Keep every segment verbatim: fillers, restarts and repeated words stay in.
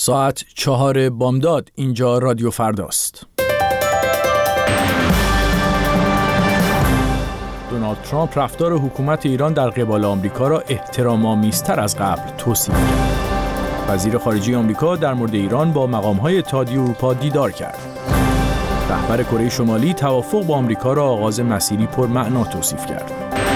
ساعت چهار بامداد اینجا رادیو فرداست. دونالد ترامپ رفتار حکومت ایران در قبال آمریکا را احترام‌آمیزتر از قبل توصیف کرد. وزیر خارجه آمریکا در مورد ایران با مقام‌های اتحادیه اروپا دیدار کرد. رهبر کره شمالی توافق با آمریکا را آغاز مسیری پرمعنا توصیف کرد.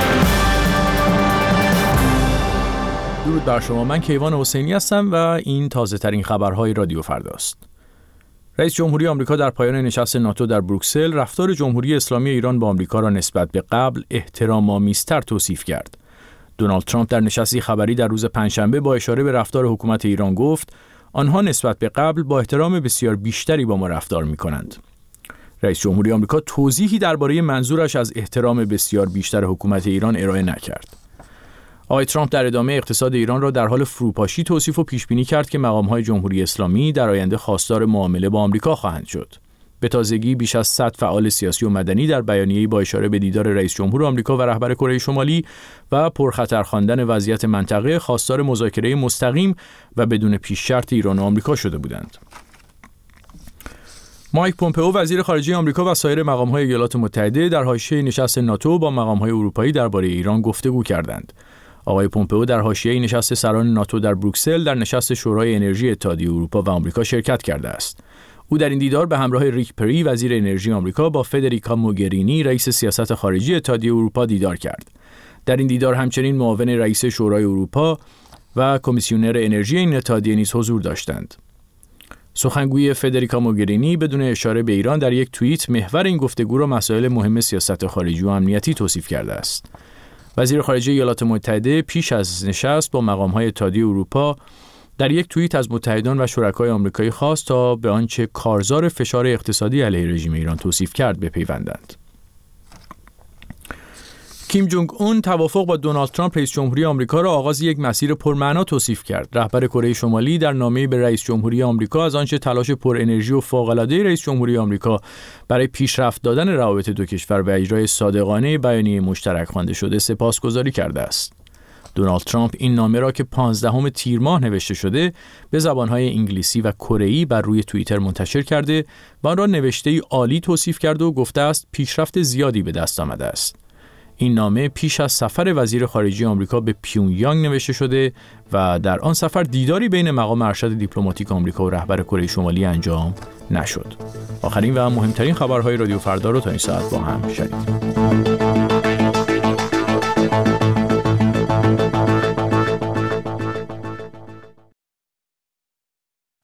درود بر شما، من کیوان حسینی هستم و این تازه ترین خبرهای رادیو فرداست. رئیس جمهوری آمریکا در پایان نشست ناتو در بروکسل رفتار جمهوری اسلامی ایران با آمریکا را نسبت به قبل احترام‌آمیزتر توصیف کرد. دونالد ترامپ در نشستی خبری در روز پنجشنبه با اشاره به رفتار حکومت ایران گفت آنها نسبت به قبل با احترام بسیار بیشتری با ما رفتار می‌کنند. رئیس جمهوری آمریکا توضیحی درباره منظورش از احترام بسیار بیشتر حکومت ایران ارائه نکرد. آقای ترامپ در ادامه اقتصاد ایران را در حال فروپاشی توصیف و پیشبینی کرد که مقام‌های جمهوری اسلامی در آینده خواستار معامله با آمریکا خواهند شد. به تازگی بیش از صد فعال سیاسی و مدنی در بیانیه‌ای با اشاره به دیدار رئیس جمهور آمریکا و رهبر کره شمالی و پرخطر خواندن وضعیت منطقه خواستار مذاکره مستقیم و بدون پیش شرط ایران و آمریکا شده بودند. مایک پومپئو وزیر خارجه آمریکا و سایر مقام‌های ایالات متحده در حاشیه نشست ناتو با مقام‌های اروپایی درباره ایران گفتگو کردند. آقای پومپئو در حاشیه نشست سران ناتو در بروکسل در نشست شورای انرژی اتحادیه اروپا و آمریکا شرکت کرده است. او در این دیدار به همراه ریک پری وزیر انرژی آمریکا با فدریکا موگرینی رئیس سیاست خارجی اتحادیه اروپا دیدار کرد. در این دیدار همچنین معاون رئیس شورای اروپا و کمیسیونر انرژی این اتحادیه نیز حضور داشتند. سخنگوی فدریکا موگرینی بدون اشاره به ایران در یک توییت محور این گفتگو را مسائل مهم سیاست خارجی و امنیتی توصیف کرده است. وزیر خارجه ایالات متحده پیش از نشست با مقام‌های اتحادیه اروپا در یک توییت از متحدان و شرکای آمریکایی خواست تا به آنچه کارزار فشار اقتصادی علیه رژیم ایران توصیف کرد بپیوندند. کیم جونگ اون توافق با دونالد ترامپ رئیس جمهوری آمریکا را آغاز یک مسیر پرمعنا توصیف کرد. رهبر کره شمالی در نامه‌ای به رئیس جمهوری آمریکا از آنچه تلاش پر انرژی و فوق‌العاده رئیس جمهوری آمریکا برای پیشرفت دادن روابط دو کشور و اجرای صادقانه بیانیه مشترک خوانده شده سپاسگزاری کرده است. دونالد ترامپ این نامه را که پانزدهم تیر ماه نوشته شده به زبان‌های انگلیسی و کره‌ای بر روی توییتر منتشر کرده و آن را نوشته‌ای عالی توصیف کرده و گفته است پیشرفت زیادی به دست آمده است. این نامه پیش از سفر وزیر خارجه آمریکا به پیونگیانگ نوشته شده و در آن سفر دیداری بین مقام ارشد دیپلماتیک آمریکا و رهبر کره شمالی انجام نشد. آخرین و مهمترین خبرهای رادیو فردا رو تا این ساعت با هم شنیدیم.